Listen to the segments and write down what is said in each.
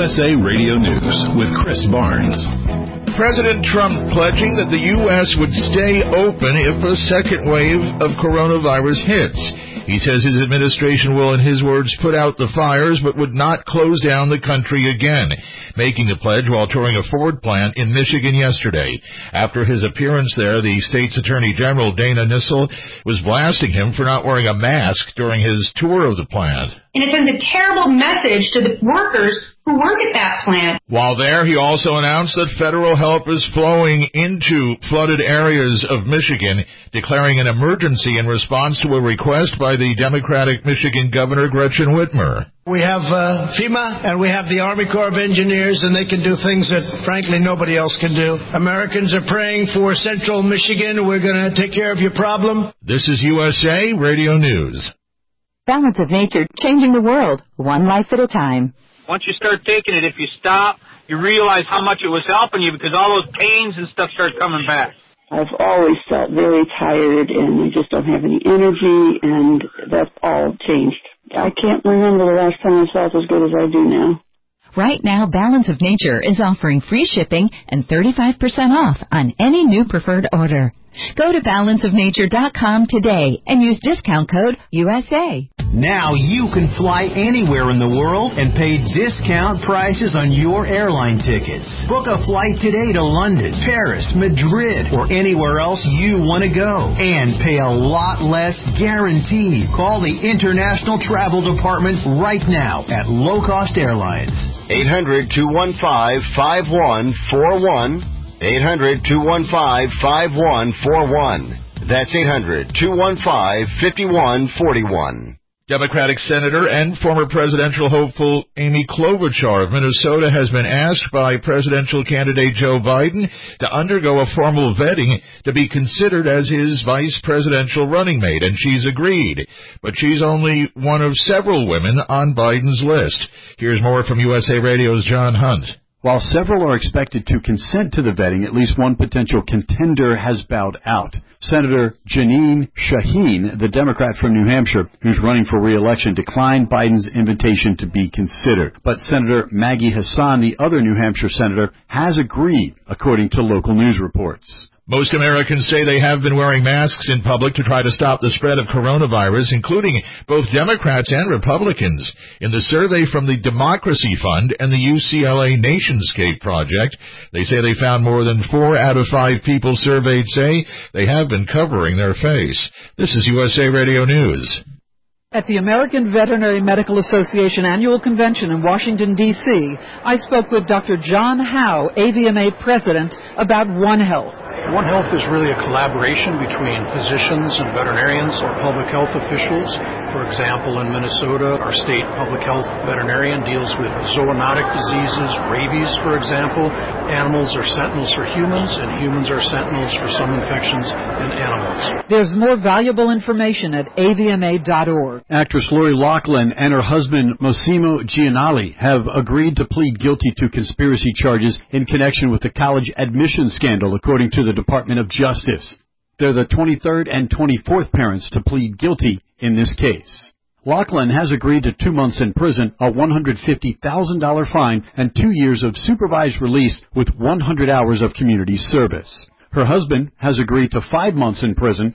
USA Radio News with Chris Barnes. President Trump pledging that the U.S. would stay open if a second wave of coronavirus hits. He says his administration will, in his words, put out the fires but would not close down the country again, making the pledge while touring a Ford plant in Michigan yesterday. After his appearance there, the state's Attorney General Dana Nessel was blasting him for not wearing a mask during his tour of the plant. And it sends a terrible message to the workers who work at that plant. While there, he also announced that federal help is flowing into flooded areas of Michigan, declaring an emergency in response to a request by the Democratic Michigan Governor Gretchen Whitmer. We have FEMA and we have the Army Corps of Engineers, and they can do things that, frankly, nobody else can do. Americans are praying for Central Michigan. We're going to take care of your problem. This is USA Radio News. Balance of Nature, changing the world, one life at a time. Once you start taking it, if you stop, you realize how much it was helping you because all those pains and stuff start coming back. I've always felt very tired and I just don't have any energy, and that's all changed. I can't remember the last time I felt as good as I do now. Right now, Balance of Nature is offering free shipping and 35% off on any new preferred order. Go to balanceofnature.com today and use discount code USA. Now you can fly anywhere in the world and pay discount prices on your airline tickets. Book a flight today to London, Paris, Madrid, or anywhere else you want to go. And pay a lot less guaranteed. Call the International Travel Department right now at Low Cost Airlines. 800-215-5141. 800-215-5141. That's 800-215-5141. Democratic Senator and former presidential hopeful Amy Klobuchar of Minnesota has been asked by presidential candidate Joe Biden to undergo a formal vetting to be considered as his vice presidential running mate, and she's agreed. But she's only one of several women on Biden's list. Here's more from USA Radio's John Hunt. While several are expected to consent to the vetting, at least one potential contender has bowed out. Senator Jeanine Shaheen, the Democrat from New Hampshire, who's running for re-election, declined Biden's invitation to be considered. But Senator Maggie Hassan, the other New Hampshire senator, has agreed, according to local news reports. Most Americans say they have been wearing masks in public to try to stop the spread of coronavirus, including both Democrats and Republicans. In the survey from the Democracy Fund and the UCLA Nationscape Project, they say they found more than 4 out of 5 people surveyed say they have been covering their face. This is USA Radio News. At the American Veterinary Medical Association Annual Convention in Washington, D.C., I spoke with Dr. John Howe, AVMA President, about One Health. One Health is really a collaboration between physicians and veterinarians or public health officials. For example, in Minnesota, our state public health veterinarian deals with zoonotic diseases, rabies, for example. Animals are sentinels for humans, and humans are sentinels for some infections in animals. There's more valuable information at avma.org. Actress Lori Loughlin and her husband Massimo Gianelli have agreed to plead guilty to conspiracy charges in connection with the college admission scandal, according to the Department of Justice. They're the 23rd and 24th parents to plead guilty in this case. Loughlin has agreed to 2 months in prison, a $150,000 fine, and 2 years of supervised release with 100 hours of community service. Her husband has agreed to 5 months in prison,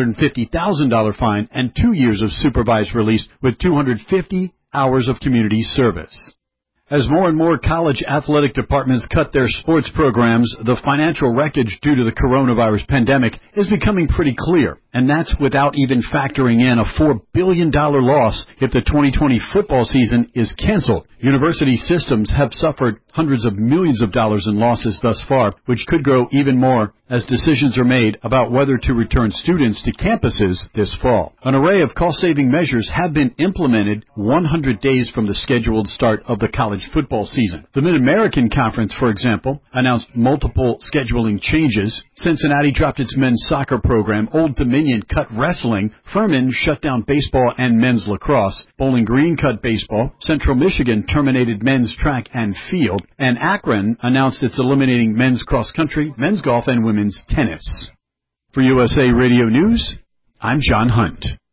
$250,000 fine, and 2 years of supervised release with 250 hours of community service. As more and more college athletic departments cut their sports programs, the financial wreckage due to the coronavirus pandemic is becoming pretty clear. And that's without even factoring in a $4 billion loss if the 2020 football season is canceled. University systems have suffered hundreds of millions of dollars in losses thus far, which could grow even more as decisions are made about whether to return students to campuses this fall. An array of cost-saving measures have been implemented 100 days from the scheduled start of the college football season. The Mid-American Conference, for example, announced multiple scheduling changes. Cincinnati dropped its men's soccer program, Old Dominion cut wrestling, Furman shut down baseball and men's lacrosse, Bowling Green cut baseball, Central Michigan terminated men's track and field, and Akron announced it's eliminating men's cross-country, men's golf, and women's tennis. For USA Radio News, I'm John Hunt.